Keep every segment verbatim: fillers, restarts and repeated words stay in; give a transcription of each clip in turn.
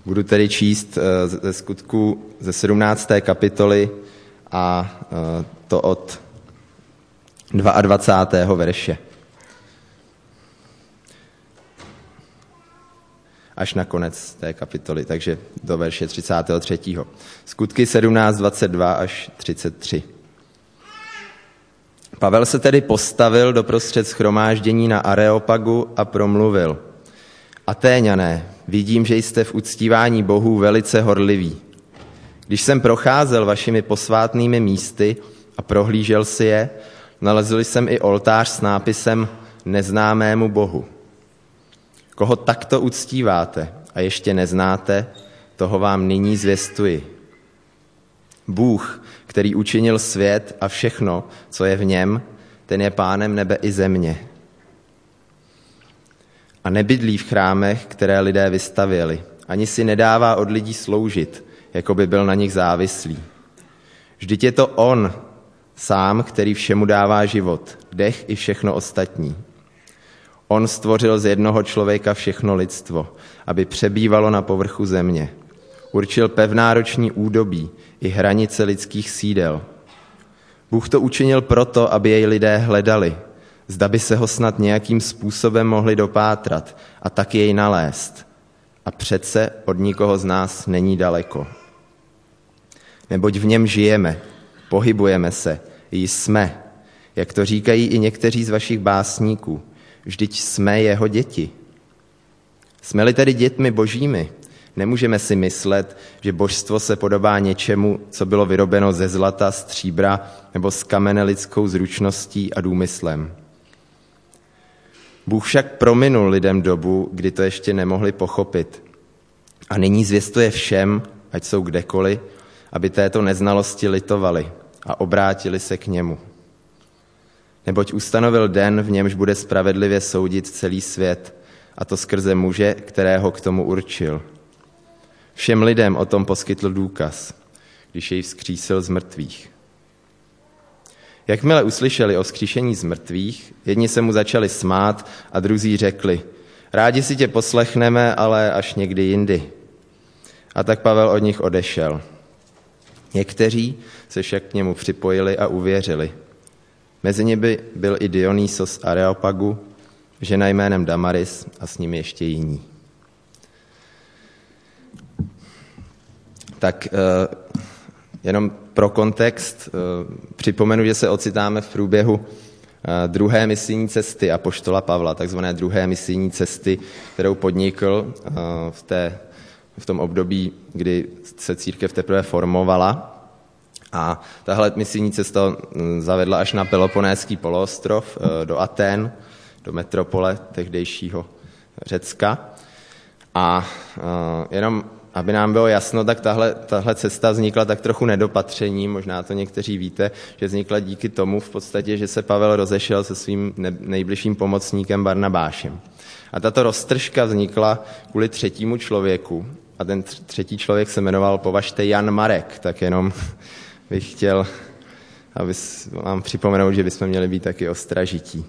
Budu tedy číst ze Skutků ze sedmnácté kapitoly a to od dvacátého druhého verše. Až na konec té kapitoly, takže do verše třicátého třetího Skutky sedmnáct, dvacet dva až třicet tři. Pavel se tedy postavil doprostřed shromáždění na Areopagu a promluvil. Atéňané, vidím, že jste v uctívání bohů velice horliví. Když jsem procházel vašimi posvátnými místy a prohlížel si je, nalezl jsem i oltář s nápisem Neznámému bohu. Koho takto uctíváte a ještě neznáte, toho vám nyní zvěstuji. Bůh, který učinil svět a všechno, co je v něm, ten je pánem nebe i země. A nebydlí v chrámech, které lidé vystavěli, ani si nedává od lidí sloužit, jako by byl na nich závislý. Vždyť je to on sám, který všemu dává život, dech i všechno ostatní. On stvořil z jednoho člověka všechno lidstvo, aby přebývalo na povrchu země. Určil pevná roční údobí i hranice lidských sídel. Bůh to učinil proto, aby jej lidé hledali, zda by se ho snad nějakým způsobem mohli dopátrat a tak jej nalézt. A přece od nikoho z nás není daleko. Neboť v něm žijeme, pohybujeme se, jsme, jak to říkají i někteří z vašich básníků, vždyť jsme jeho děti. Jsme-li tedy dětmi božími, nemůžeme si myslet, že božstvo se podobá něčemu, co bylo vyrobeno ze zlata, stříbra nebo z kamene lidskou zručností a důmyslem. Bůh však prominul lidem dobu, kdy to ještě nemohli pochopit. A nyní zvěstuje všem, ať jsou kdekoliv, aby této neznalosti litovali a obrátili se k němu. Neboť ustanovil den, v němž bude spravedlivě soudit celý svět, a to skrze muže, kterého k tomu určil. Všem lidem o tom poskytl důkaz, když jej vzkřísil z mrtvých. Jakmile uslyšeli o vzkříšení z mrtvých, jedni se mu začali smát a druzí řekli, rádi si tě poslechneme, ale až někdy jindy. A tak Pavel od nich odešel. Někteří se však k němu připojili a uvěřili. Mezi nimi byl i Dionýsos z Areopagu, žena jménem Damaris a s nimi ještě jiní. Tak eh, jenom pro kontext eh, připomenu, že se ocitáme v průběhu eh, druhé misijní cesty apoštola Pavla, takzvané druhé misijní cesty, kterou podnikl eh, v, té, v tom období, kdy se církev teprve formovala. A tahle misijní cesta zavedla až na Peloponéský poloostrov, do Aten, do metropole tehdejšího Řecka. A jenom, aby nám bylo jasno, tak tahle, tahle cesta vznikla tak trochu nedopatřením, možná to někteří víte, že vznikla díky tomu v podstatě, že se Pavel rozešel se svým nejbližším pomocníkem Barnabášem. A tato roztržka vznikla kvůli třetímu člověku. A ten třetí člověk se jmenoval, považte, Jan Marek, tak jenom bych chtěl, aby vám připomenout, že bychom měli být taky ostražití.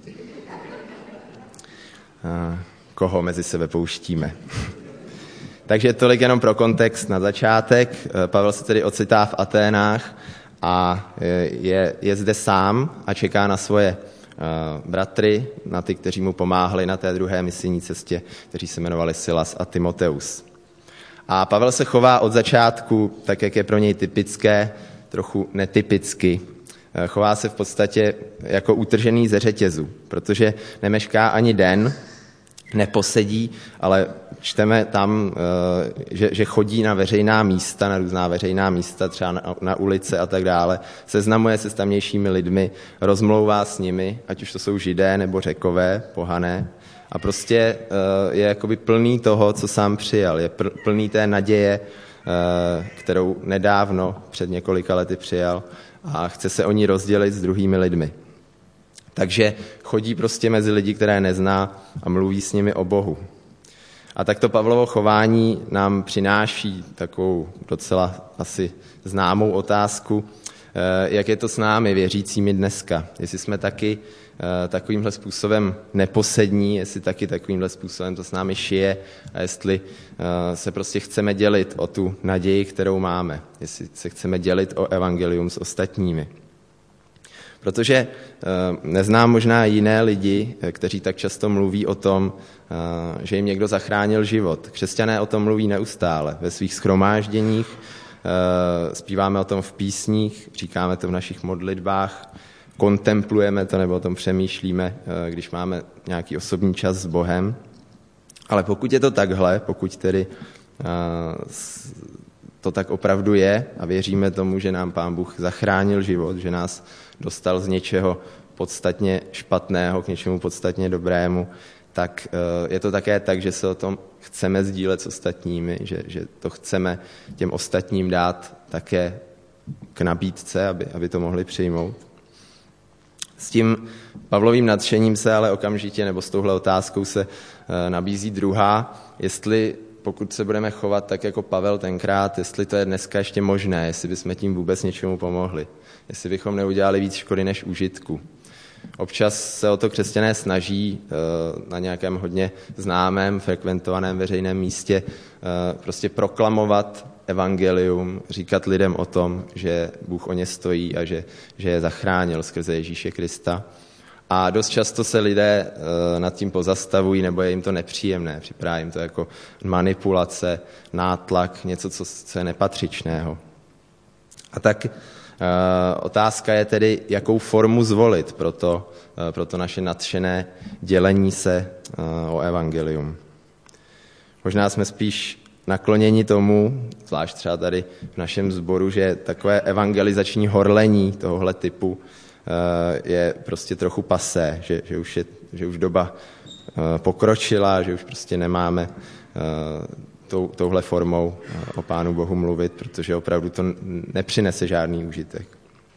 Koho mezi sebe pouštíme. Takže tolik jenom pro kontext na začátek. Pavel se tedy ocitá v Aténách a je, je zde sám a čeká na svoje bratry, na ty, kteří mu pomáhali na té druhé misijní cestě, kteří se jmenovali Silas a Timoteus. A Pavel se chová od začátku, tak jak je pro něj typické, trochu netypicky. Chová se v podstatě jako utržený ze řetězu, protože nemešká ani den, neposedí, ale čteme tam, že, že chodí na veřejná místa, na různá veřejná místa, třeba na, na ulice a tak dále, seznamuje se s tamnějšími lidmi, rozmlouvá s nimi, ať už to jsou Židé nebo Řekové, pohané, a prostě je jakoby plný toho, co sám přijal, je plný té naděje, kterou nedávno před několika lety přijal a chce se o ní rozdělit s druhými lidmi. Takže chodí prostě mezi lidi, které nezná a mluví s nimi o Bohu. A takto Pavlovo chování nám přináší takovou docela asi známou otázku, jak je to s námi, věřícími dneska. Jestli jsme taky takovýmhle způsobem neposední, jestli taky takovýmhle způsobem to s námi šije a jestli se prostě chceme dělit o tu naději, kterou máme, jestli se chceme dělit o evangelium s ostatními. Protože neznám možná jiné lidi, kteří tak často mluví o tom, že jim někdo zachránil život. Křesťané o tom mluví neustále ve svých shromážděních, zpíváme o tom v písních, říkáme to v našich modlitbách, kontemplujeme to nebo o tom přemýšlíme, když máme nějaký osobní čas s Bohem. Ale pokud je to takhle, pokud tedy to tak opravdu je a věříme tomu, že nám Pán Bůh zachránil život, že nás dostal z něčeho podstatně špatného k něčemu podstatně dobrému, tak je to také tak, že se o tom chceme sdílet s ostatními, že, že to chceme těm ostatním dát také k nabídce, aby, aby to mohli přijmout. S tím Pavlovým nadšením se ale okamžitě, nebo s touhle otázkou se nabízí druhá, jestli pokud se budeme chovat tak jako Pavel tenkrát, jestli to je dneska ještě možné, jestli bychom tím vůbec něčemu pomohli, jestli bychom neudělali víc škody než užitku. Občas se o to křesťané snaží na nějakém hodně známém, frekventovaném veřejném místě prostě proklamovat evangelium, říkat lidem o tom, že Bůh o ně stojí a že, že je zachránil skrze Ježíše Krista. A dost často se lidé nad tím pozastavují, nebo je jim to nepříjemné, připadá jim to jako manipulace, nátlak, něco, co je nepatřičného. A tak otázka je tedy, jakou formu zvolit pro to, pro to naše nadšené dělení se o evangelium. Možná jsme spíš nakloněni tomu, zvlášť třeba tady v našem sboru, že takové evangelizační horlení tohohle typu je prostě trochu pasé, že, že, už je, že už doba pokročila, že už prostě nemáme tou, touhle formou o Pánu Bohu mluvit, protože opravdu to nepřinese žádný užitek.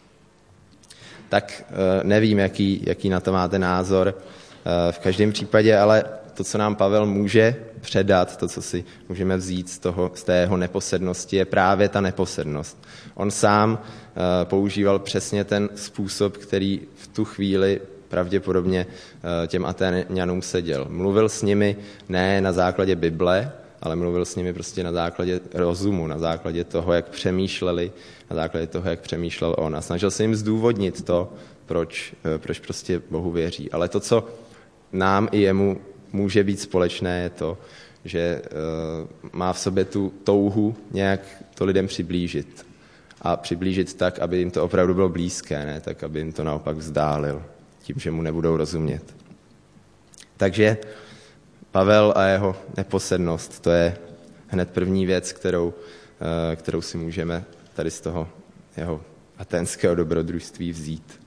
Tak nevím, jaký, jaký na to máte názor. V každém případě ale to, co nám Pavel může předat, to, co si můžeme vzít z, toho, z té jeho neposednosti, je právě ta neposednost. On sám uh, používal přesně ten způsob, který v tu chvíli pravděpodobně uh, těm Atéňanům seděl. Mluvil s nimi ne na základě Bible, ale mluvil s nimi prostě na základě rozumu, na základě toho, jak přemýšleli, na základě toho, jak přemýšlel on. A snažil se jim zdůvodnit to, proč, uh, proč prostě Bohu věří. Ale to, co nám i jemu může být společné, je to, že uh, má v sobě tu touhu nějak to lidem přiblížit. A přiblížit tak, aby jim to opravdu bylo blízké, ne tak, aby jim to naopak vzdálil, tím, že mu nebudou rozumět. Takže Pavel a jeho neposednost, to je hned první věc, kterou, uh, kterou si můžeme tady z toho jeho aténského dobrodružství vzít.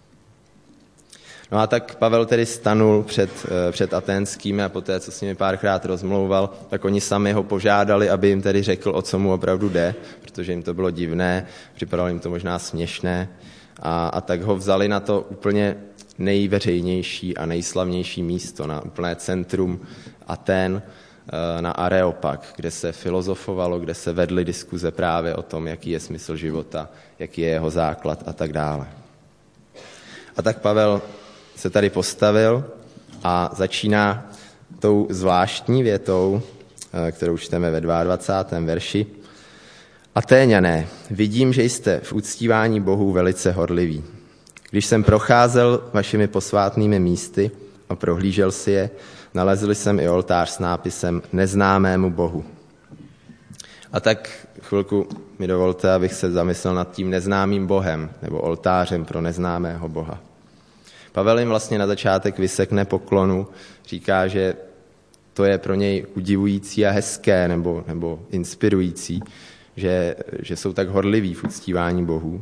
No a tak Pavel tedy stanul před, před aténskými a poté, co s nimi párkrát rozmlouval, tak oni sami ho požádali, aby jim tedy řekl, o co mu opravdu jde, protože jim to bylo divné, připadalo jim to možná směšné a, a tak ho vzali na to úplně nejveřejnější a nejslavnější místo, na úplné centrum Atén, na Areopag, kde se filozofovalo, kde se vedly diskuze právě o tom, jaký je smysl života, jaký je jeho základ a tak dále. A tak Pavel se tady postavil a začíná tou zvláštní větou, kterou čteme ve dvacátém druhém verši. Atéňané, vidím, že jste v uctívání Bohů velice horliví. Když jsem procházel vašimi posvátnými místy a prohlížel si je, nalezl jsem i oltář s nápisem Neznámému Bohu. A tak chvilku mi dovolte, abych se zamyslel nad tím neznámým Bohem, nebo oltářem pro neznámého Boha. Pavel jim vlastně na začátek vysekne poklonu, říká, že to je pro něj udivující a hezké nebo, nebo inspirující, že, že jsou tak horliví v uctívání Bohů.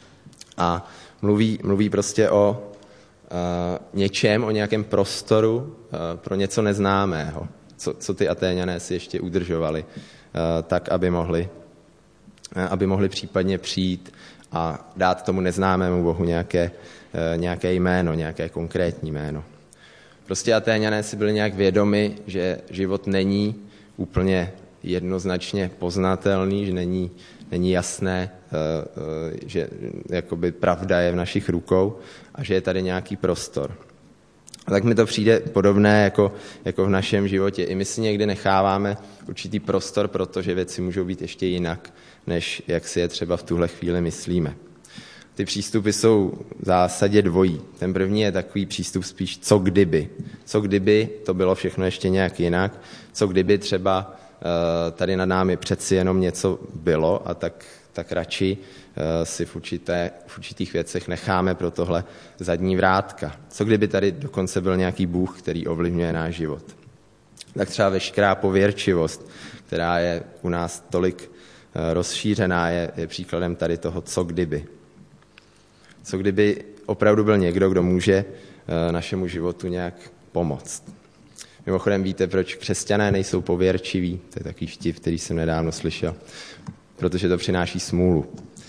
A mluví, mluví prostě o uh, něčem, o nějakém prostoru uh, pro něco neznámého, co, co ty Atéňané si ještě udržovali, uh, tak, aby mohli, uh, aby mohli případně přijít a dát tomu neznámému Bohu nějaké, uh, nějaké jméno, nějaké konkrétní jméno. Prostě Atéňané si byli nějak vědomi, že život není úplně jednoznačně poznatelný, že není, není jasné, že jakoby pravda je v našich rukou a že je tady nějaký prostor. A tak mi to přijde podobné jako, jako v našem životě. I my si někdy necháváme určitý prostor, protože věci můžou být ještě jinak, než jak si je třeba v tuhle chvíli myslíme. Ty přístupy jsou v zásadě dvojí. Ten první je takový přístup spíš co kdyby. Co kdyby to bylo všechno ještě nějak jinak, co kdyby třeba tady nad námi přeci jenom něco bylo a tak, tak radši si v, určité, v určitých věcech necháme pro tohle zadní vrátka. Co kdyby tady dokonce byl nějaký Bůh, který ovlivňuje náš život. Tak třeba veškerá pověrčivost, která je u nás tolik rozšířená, je, je příkladem tady toho co kdyby. Co kdyby opravdu byl někdo, kdo může našemu životu nějak pomoct. Mimochodem víte, proč křesťané nejsou pověrčiví? To je takový vtip, který jsem nedávno slyšel. Protože to přináší smůlu.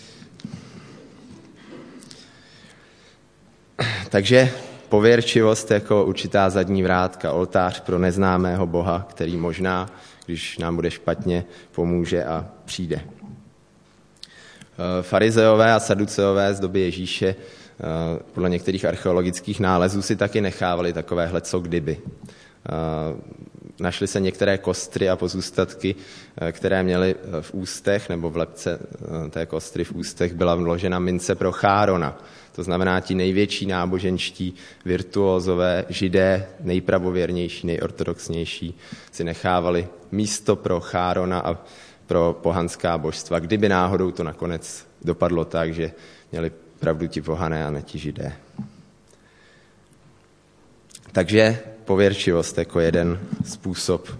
Takže pověrčivost jako určitá zadní vrátka, oltář pro neznámého Boha, který možná, když nám bude špatně, pomůže a přijde. Farizeové a saduceové z doby Ježíše podle některých archeologických nálezů si taky nechávali takovéhle co kdyby. Našly se některé kostry a pozůstatky, které měly v ústech, nebo v lebce té kostry v ústech byla vložena mince pro Chárona. To znamená, ti největší náboženští virtuózové, židé, nejpravověrnější, nejortodoxnější, si nechávali místo pro Chárona a pro pohanská božstva, kdyby náhodou to nakonec dopadlo tak, že měli pravdu ti pohané a ne ti židé. Takže pověrčivost jako jeden způsob uh,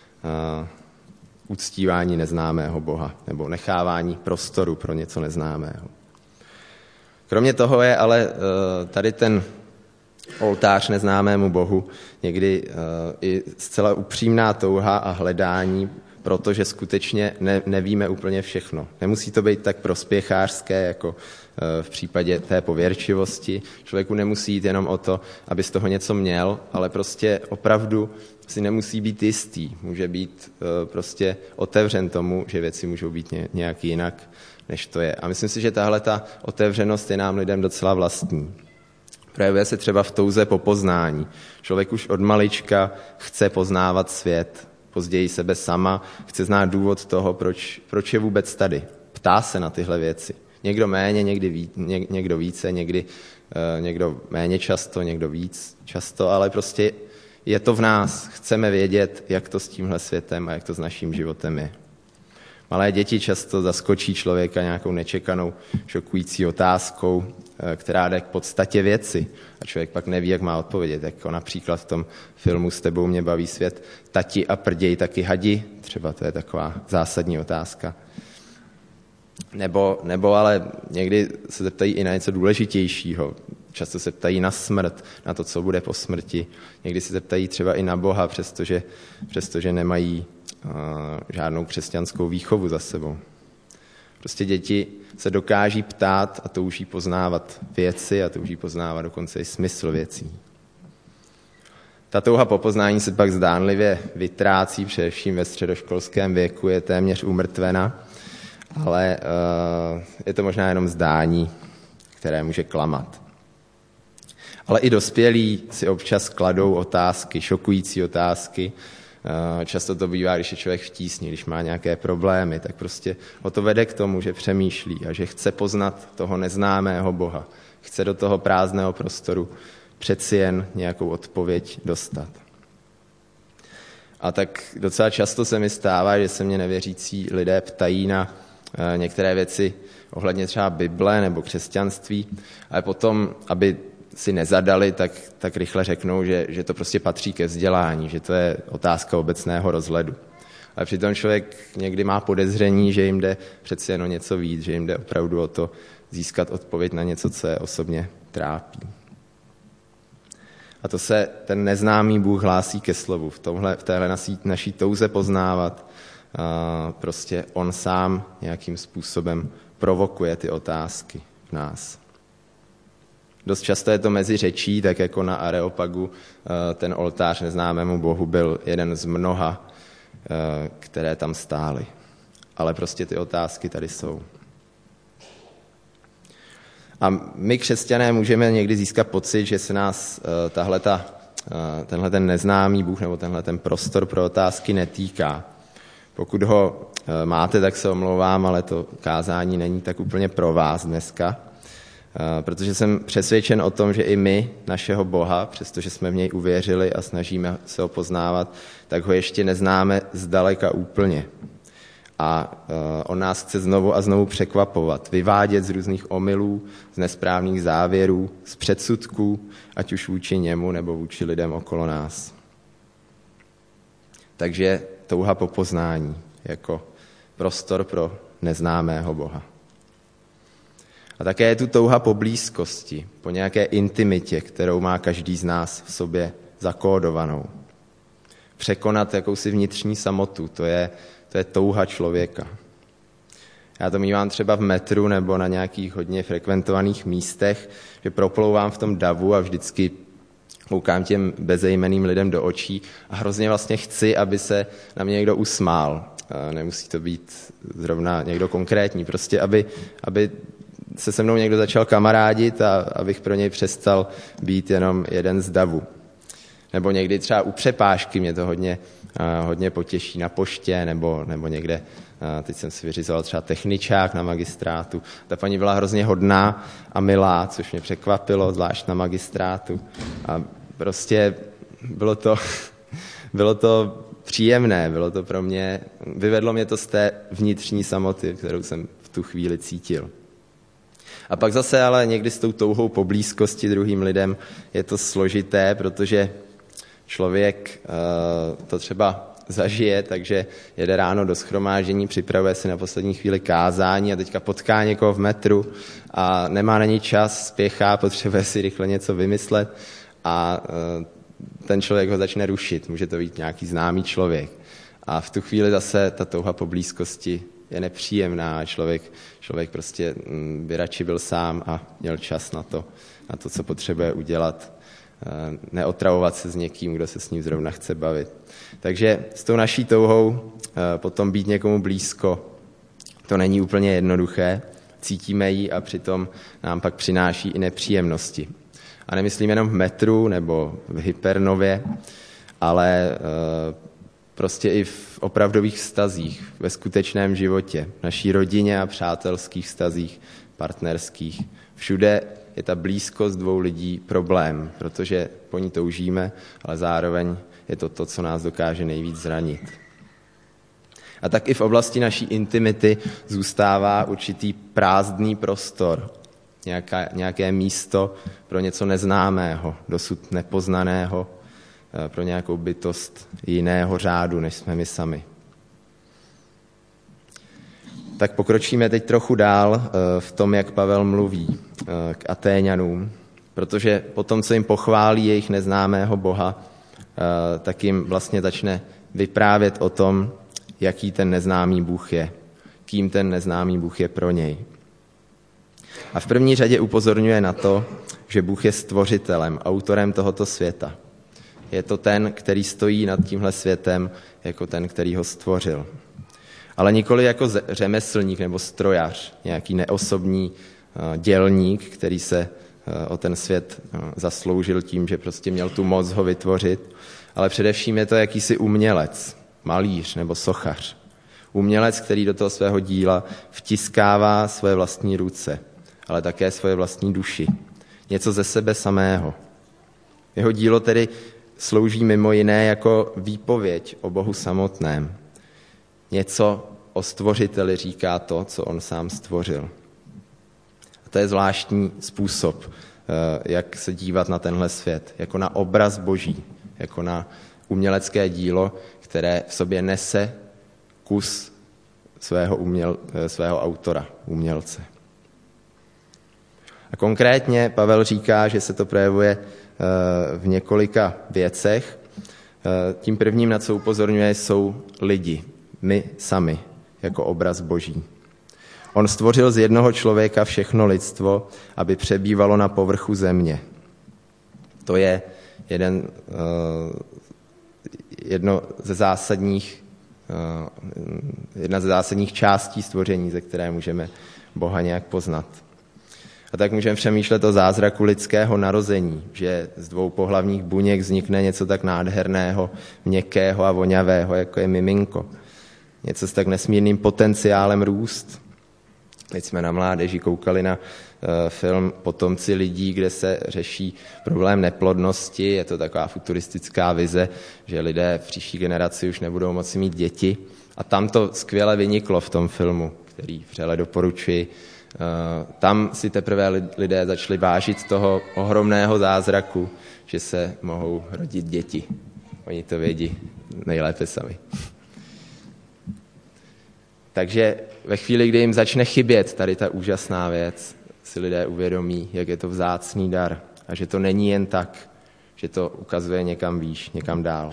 uctívání neznámého Boha nebo nechávání prostoru pro něco neznámého. Kromě toho je ale uh, tady ten oltář neznámému Bohu někdy uh, i zcela upřímná touha a hledání, protože skutečně ne, nevíme úplně všechno. Nemusí to být tak prospěchářské, jako v případě té pověrčivosti. Člověku nemusí jít jenom o to, aby z toho něco měl, ale prostě opravdu si nemusí být jistý. Může být prostě otevřen tomu, že věci můžou být nějak jinak, než to je. A myslím si, že tahle ta otevřenost je nám lidem docela vlastní. Projevuje se třeba v touze po poznání. Člověk už od malička chce poznávat svět, později sebe sama, chce znát důvod toho, proč, proč je vůbec tady. Ptá se na tyhle věci. Někdo méně, někdy ví, ně, někdo více, někdy uh, někdo méně často, někdo víc často, ale prostě je to v nás. Chceme vědět, jak to s tímhle světem a jak to s naším životem je. Malé děti často zaskočí člověka nějakou nečekanou, šokující otázkou, která jde k podstatě věci. A člověk pak neví, jak má odpovědět. Jako například v tom filmu S tebou mě baví svět, tati a prděj taky hadi. Třeba to je taková zásadní otázka. Nebo, nebo ale někdy se zeptají i na něco důležitějšího. Často se ptají na smrt, na to, co bude po smrti. Někdy se zeptají třeba i na Boha, přestože, přestože nemají uh, žádnou křesťanskou výchovu za sebou. Prostě děti se dokáží ptát a touží poznávat věci a touží poznávat dokonce i smysl věcí. Ta touha po poznání se pak zdánlivě vytrácí, především ve středoškolském věku, je téměř umrtvena, ale uh, je to možná jenom zdání, které může klamat. Ale i dospělí si občas kladou otázky, šokující otázky. Často to bývá, když je člověk v tísni, když má nějaké problémy, tak prostě ho to vede k tomu, že přemýšlí a že chce poznat toho neznámého Boha. Chce do toho prázdného prostoru přeci jen nějakou odpověď dostat. A tak docela často se mi stává, že se mě nevěřící lidé ptají na některé věci ohledně třeba Bible nebo křesťanství, ale potom, aby si nezadali, tak, tak rychle řeknou, že, že to prostě patří ke vzdělání, že to je otázka obecného rozhledu. Ale přitom člověk někdy má podezření, že jim jde přeci jen o něco víc, že jim jde opravdu o to získat odpověď na něco, co je osobně trápí. A to se ten neznámý Bůh hlásí ke slovu. V, tomhle, v téhle naší, naší touze poznávat a prostě on sám nějakým způsobem provokuje ty otázky v nás. Dost často je to mezi řečí, tak jako na Areopagu ten oltář neznámému Bohu byl jeden z mnoha které tam stály. Ale prostě ty otázky tady jsou. A my, křesťané, můžeme někdy získat pocit, že se nás tahleta, tenhle ten neznámý Bůh nebo tenhle ten prostor pro otázky netýká. Pokud ho máte, tak se omlouvám, ale to kázání není tak úplně pro vás dneska, protože jsem přesvědčen o tom, že i my, našeho Boha, přestože jsme v něj uvěřili a snažíme se ho poznávat, tak ho ještě neznáme zdaleka úplně. A on nás chce znovu a znovu překvapovat, vyvádět z různých omylů, z nesprávných závěrů, z předsudků, ať už vůči němu nebo vůči lidem okolo nás. Takže touha po poznání jako prostor pro neznámého Boha. A také je tu touha po blízkosti, po nějaké intimitě, kterou má každý z nás v sobě zakódovanou. Překonat jakousi vnitřní samotu, to je, to je touha člověka. Já to mívám třeba v metru nebo na nějakých hodně frekventovaných místech, že proplouvám v tom davu a vždycky koukám těm bezejmenným lidem do očí a hrozně vlastně chci, aby se na mě někdo usmál. Nemusí to být zrovna někdo konkrétní, prostě aby, aby se se mnou někdo začal kamarádit a abych pro něj přestal být jenom jeden z davu. Nebo někdy třeba u přepážky mě to hodně, hodně potěší na poště nebo, nebo někde, teď jsem si vyřizoval třeba techničák na magistrátu. Ta paní byla hrozně hodná a milá, což mě překvapilo, zvlášť na magistrátu. A prostě bylo to, bylo to příjemné, bylo to pro mě, vyvedlo mě to z té vnitřní samoty, kterou jsem v tu chvíli cítil. A pak zase ale někdy s tou touhou po blízkosti druhým lidem je to složité, protože člověk to třeba zažije, takže jede ráno do shromáždění, připravuje si na poslední chvíli kázání a teďka potká někoho v metru a nemá na něj čas, spěchá, potřebuje si rychle něco vymyslet a ten člověk ho začne rušit. Může to být nějaký známý člověk. A v tu chvíli zase ta touha po blízkosti je nepříjemná a člověk, člověk prostě by radši byl sám a měl čas na to, na to, co potřebuje udělat. Neotravovat se s někým, kdo se s ním zrovna chce bavit. Takže s tou naší touhou potom být někomu blízko, to není úplně jednoduché. Cítíme ji a přitom nám pak přináší i nepříjemnosti. A nemyslím jenom v metru nebo v Hypernově, ale prostě i v opravdových vztazích, ve skutečném životě, v naší rodině a přátelských vztazích, partnerských. Všude je ta blízkost dvou lidí problém, protože po ní toužíme, ale zároveň je to to, co nás dokáže nejvíc zranit. A tak i v oblasti naší intimity zůstává určitý prázdný prostor, nějaká, nějaké místo pro něco neznámého, dosud nepoznaného, pro nějakou bytost jiného řádu, než jsme my sami. Tak pokročíme teď trochu dál v tom, jak Pavel mluví k Atéňanům, protože potom, co jim pochválí jejich neznámého Boha, tak jim vlastně začne vyprávět o tom, jaký ten neznámý Bůh je, kým ten neznámý Bůh je pro něj. A v první řadě upozorňuje na to, že Bůh je stvořitelem, autorem tohoto světa. Je to ten, který stojí nad tímhle světem, jako ten, který ho stvořil. Ale nikoli jako řemeslník nebo strojař, nějaký neosobní dělník, který se o ten svět zasloužil tím, že prostě měl tu moc ho vytvořit, ale především je to jakýsi umělec, malíř nebo sochař. Umělec, který do toho svého díla vtiskává svoje vlastní ruce, ale také svoje vlastní duši. Něco ze sebe samého. Jeho dílo tedy slouží mimo jiné jako výpověď o Bohu samotném. Něco o stvořiteli říká to, co on sám stvořil. A to je zvláštní způsob, jak se dívat na tenhle svět, jako na obraz Boží, jako na umělecké dílo, které v sobě nese kus svého, uměl, svého autora, umělce. A konkrétně Pavel říká, že se to projevuje v několika věcech. Tím prvním, na co upozorňuje, jsou lidi, my sami, jako obraz Boží. On stvořil z jednoho člověka všechno lidstvo, aby přebývalo na povrchu země. To je jeden, jedno ze zásadních jedna ze zásadních částí stvoření, ze které můžeme Boha nějak poznat. A tak můžeme přemýšlet o zázraku lidského narození, že z dvou pohlavních buněk vznikne něco tak nádherného, měkkého a vonavého, jako je miminko. Něco s tak nesmírným potenciálem růst. Teď jsme na mládeži koukali na uh, film Potomci lidí, kde se řeší problém neplodnosti. Je to taková futuristická vize, že lidé v příští generaci už nebudou moci mít děti. A tam to skvěle vyniklo v tom filmu, který vřele doporučuji. Uh, tam si teprve lidé začali vážit toho ohromného zázraku, že se mohou rodit děti. Oni to vědí nejlépe sami. Takže ve chvíli, kdy jim začne chybět tady ta úžasná věc, si lidé uvědomí, jak je to vzácný dar a že to není jen tak, že to ukazuje někam výš, někam dál.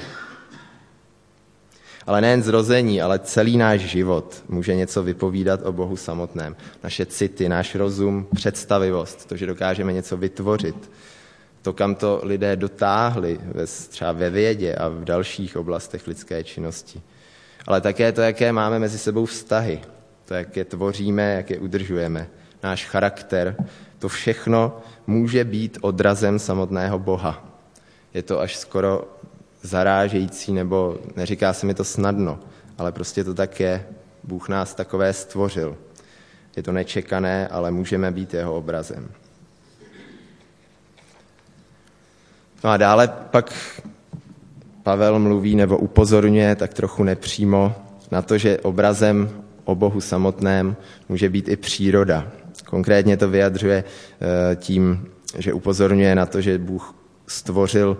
Ale nejen zrození, ale celý náš život může něco vypovídat o Bohu samotném. Naše city, náš rozum, představivost, to, že dokážeme něco vytvořit, to, kam to lidé dotáhli, třeba ve vědě a v dalších oblastech lidské činnosti. Ale také to, jaké máme mezi sebou vztahy, to, jak je tvoříme, jak je udržujeme, náš charakter, to všechno může být odrazem samotného Boha. Je to až skoro zarážející, nebo neříká se mi to snadno, ale prostě to tak je. Bůh nás takové stvořil. Je to nečekané, ale můžeme být jeho obrazem. No a dále pak Pavel mluví nebo upozorňuje tak trochu nepřímo na to, že obrazem o Bohu samotném může být i příroda. Konkrétně to vyjadřuje tím, že upozorňuje na to, že Bůh stvořil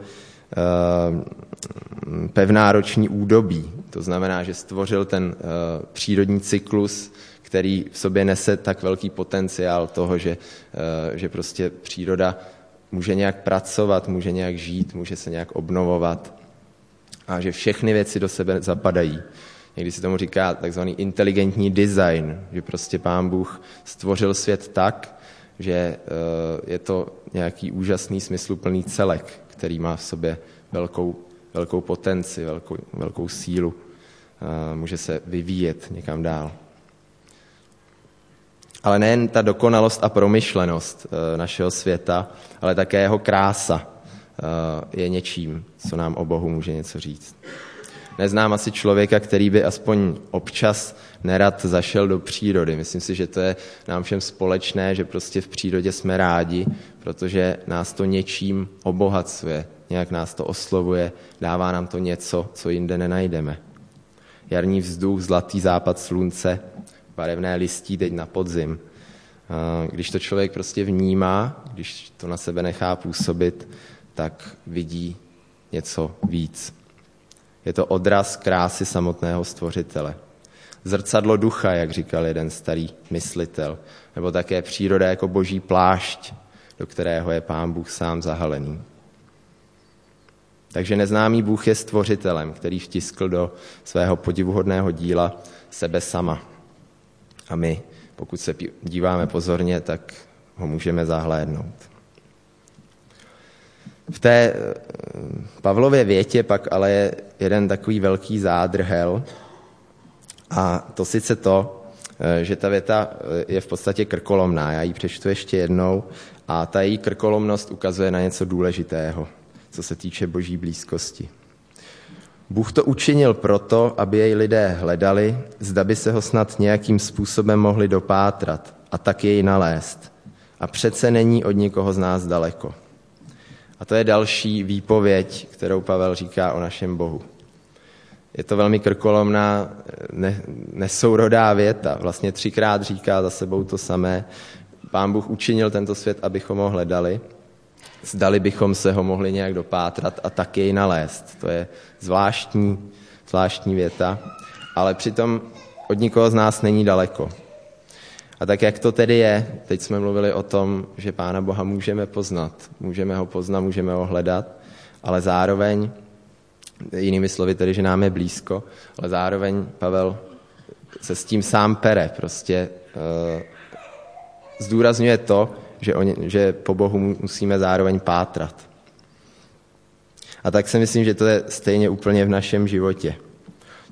pevná roční údobí. To znamená, že stvořil ten přírodní cyklus, který v sobě nese tak velký potenciál toho, že, že prostě příroda může nějak pracovat, může nějak žít, může se nějak obnovovat a že všechny věci do sebe zapadají. Někdy se tomu říká takzvaný inteligentní design, že prostě Pán Bůh stvořil svět tak, že je to nějaký úžasný, smysluplný celek, který má v sobě velkou, velkou potenci, velkou, velkou sílu. Může se vyvíjet někam dál. Ale nejen ta dokonalost a promyšlenost našeho světa, ale také jeho krása je něčím, co nám o Bohu může něco říct. Neznám asi člověka, který by aspoň občas nerad zašel do přírody. Myslím si, že to je nám všem společné, že prostě v přírodě jsme rádi, protože nás to něčím obohacuje, nějak nás to oslovuje, dává nám to něco, co jinde nenajdeme. Jarní vzduch, zlatý západ slunce, barevné listí teď na podzim. Když to člověk prostě vnímá, když to na sebe nechá působit, tak vidí něco víc. Je to odraz krásy samotného stvořitele. Zrcadlo ducha, jak říkal jeden starý myslitel, nebo také příroda jako boží plášť, do kterého je Pán Bůh sám zahalený. Takže neznámý Bůh je stvořitelem, který vtiskl do svého podivuhodného díla sebe sama. A my, pokud se díváme pozorně, tak ho můžeme zahlédnout. V té Pavlově větě pak ale je jeden takový velký zádrhel, a to sice to, že ta věta je v podstatě krkolomná. Já ji přečtu ještě jednou a ta její krkolomnost ukazuje na něco důležitého, co se týče boží blízkosti. Bůh to učinil proto, aby jej lidé hledali, zda by se ho snad nějakým způsobem mohli dopátrat a tak jej nalézt. A přece není od nikoho z nás daleko. A to je další výpověď, kterou Pavel říká o našem Bohu. Je to velmi krkolomná, ne, nesourodá věta. Vlastně třikrát říká za sebou to samé. Pán Bůh učinil tento svět, abychom ho hledali. Zdali bychom se ho mohli nějak dopátrat a tak jej nalézt. To je zvláštní, zvláštní věta, ale přitom od nikoho z nás není daleko. A tak jak to tedy je, teď jsme mluvili o tom, že Pána Boha můžeme poznat, můžeme ho poznat, můžeme ho hledat, ale zároveň, jinými slovy tedy, že nám je blízko, ale zároveň Pavel se s tím sám pere, prostě e, zdůrazňuje to, že, on, že po Bohu musíme zároveň pátrat. A tak si myslím, že to je stejně úplně v našem životě.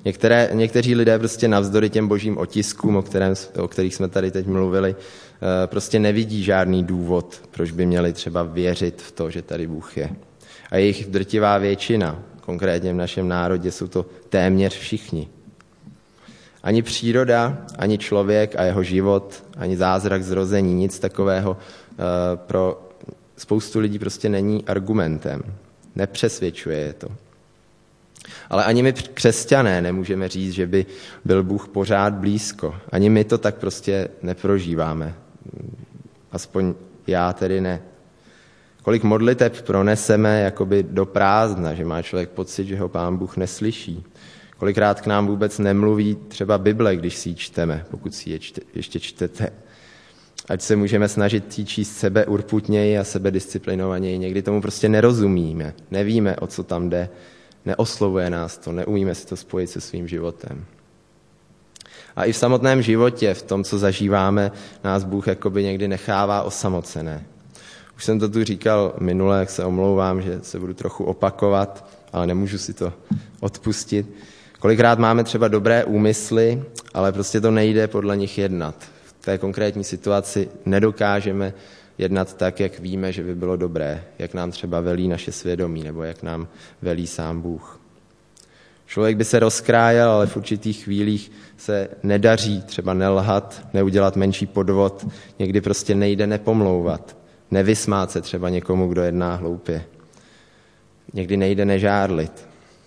Některé, někteří lidé prostě navzdory těm božím otiskům, o, kterém, o kterých jsme tady teď mluvili, prostě nevidí žádný důvod, proč by měli třeba věřit v to, že tady Bůh je. A jejich drtivá většina, konkrétně v našem národě, jsou to téměř všichni. Ani příroda, ani člověk a jeho život, ani zázrak zrození, nic takového pro spoustu lidí prostě není argumentem. Nepřesvědčuje je to. Ale ani my křesťané nemůžeme říct, že by byl Bůh pořád blízko. Ani my to tak prostě neprožíváme. Aspoň já tedy ne. Kolik modliteb proneseme jakoby do prázdna, že má člověk pocit, že ho Pán Bůh neslyší. Kolikrát k nám vůbec nemluví třeba Bible, když si ji čteme, pokud si ji ještě čtete. Ať se můžeme snažit ji číst sebe urputněji a sebe disciplinovaněji. Někdy tomu prostě nerozumíme, nevíme, o co tam jde, neoslovuje nás to, neumíme si to spojit se svým životem. A i v samotném životě, v tom, co zažíváme, nás Bůh jakoby někdy nechává osamocené. Už jsem to tu říkal minule, jak se omlouvám, že se budu trochu opakovat, ale nemůžu si to odpustit. Kolikrát máme třeba dobré úmysly, ale prostě to nejde podle nich jednat. V té konkrétní situaci nedokážeme jednat tak, jak víme, že by bylo dobré, jak nám třeba velí naše svědomí, nebo jak nám velí sám Bůh. Člověk by se rozkrájel, ale v určitých chvílích se nedaří třeba nelhat, neudělat menší podvod, někdy prostě nejde nepomlouvat, nevysmát se třeba někomu, kdo jedná hloupě. Někdy nejde nežárlit.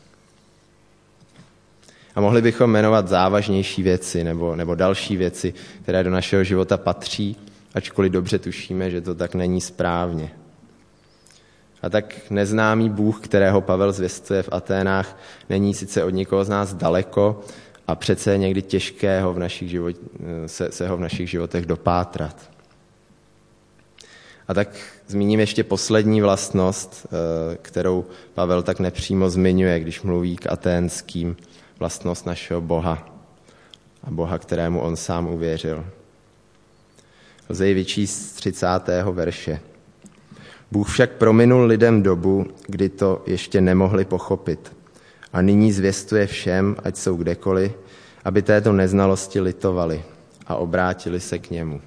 A mohli bychom jmenovat závažnější věci nebo, nebo další věci, které do našeho života patří, ačkoliv dobře tušíme, že to tak není správně. A tak neznámý Bůh, kterého Pavel zvěstuje v Aténách, není sice od nikoho z nás daleko a přece je někdy těžké ho v našich život, se, se ho v našich životech dopátrat. A tak zmíním ještě poslední vlastnost, kterou Pavel tak nepřímo zmiňuje, když mluví k aténským, vlastnost našeho Boha a Boha, kterému on sám uvěřil. Lze ji vyčíst z třicátého verše. Bůh však prominul lidem dobu, kdy to ještě nemohli pochopit. A nyní zvěstuje všem, ať jsou kdekoliv, aby této neznalosti litovali a obrátili se k němu.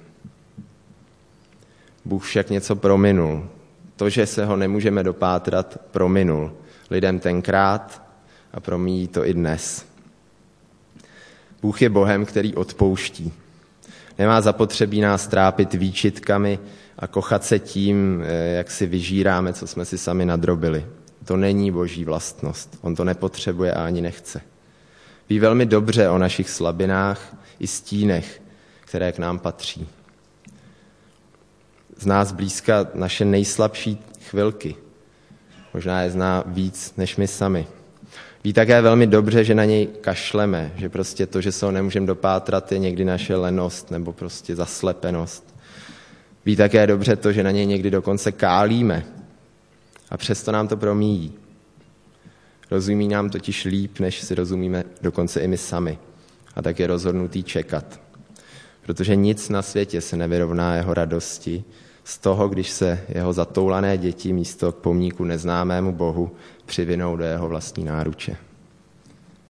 Bůh však něco prominul. To, že se ho nemůžeme dopátrat, prominul lidem tenkrát a promíjí to i dnes. Bůh je Bohem, který odpouští. Nemá zapotřebí nás trápit výčitkami a kochat se tím, jak si vyžíráme, co jsme si sami nadrobili. To není boží vlastnost. On to nepotřebuje a ani nechce. Ví velmi dobře o našich slabinách i stínech, které k nám patří. Zná zblízka naše nejslabší chvilky. Možná je zná víc než my sami. Ví také velmi dobře, že na něj kašleme, že prostě to, že se ho nemůžeme dopátrat, je někdy naše lenost nebo prostě zaslepenost. Ví také dobře to, že na něj někdy dokonce kálíme a přesto nám to promíjí. Rozumí nám totiž líp, než si rozumíme dokonce i my sami. A tak je rozhodnutý čekat. Protože nic na světě se nevyrovná jeho radosti z toho, když se jeho zatoulané děti místo k pomníku neznámému Bohu přivinou do jeho vlastní náruče.